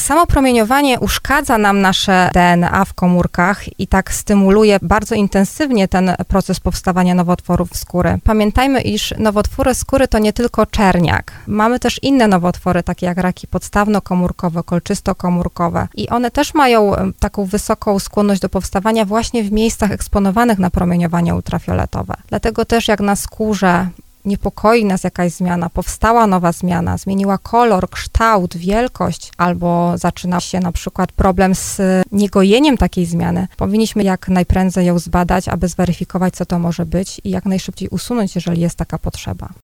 Samo promieniowanie uszkadza nam nasze DNA w komórkach i tak stymuluje bardzo intensywnie ten proces powstawania nowotworów skóry. Pamiętajmy, iż nowotwory skóry to nie tylko czerniak. Mamy też inne nowotwory, takie jak raki podstawno-komórkowe, kolczysto-komórkowe i one też mają taką wysoką skłonność do powstawania właśnie w miejscach eksponowanych na promieniowanie ultrafioletowe. Dlatego też jak na skórze niepokoi nas jakaś zmiana, powstała nowa zmiana, zmieniła kolor, kształt, wielkość, albo zaczyna się na przykład problem z niegojeniem takiej zmiany, powinniśmy jak najprędzej ją zbadać, aby zweryfikować, co to może być i jak najszybciej usunąć, jeżeli jest taka potrzeba.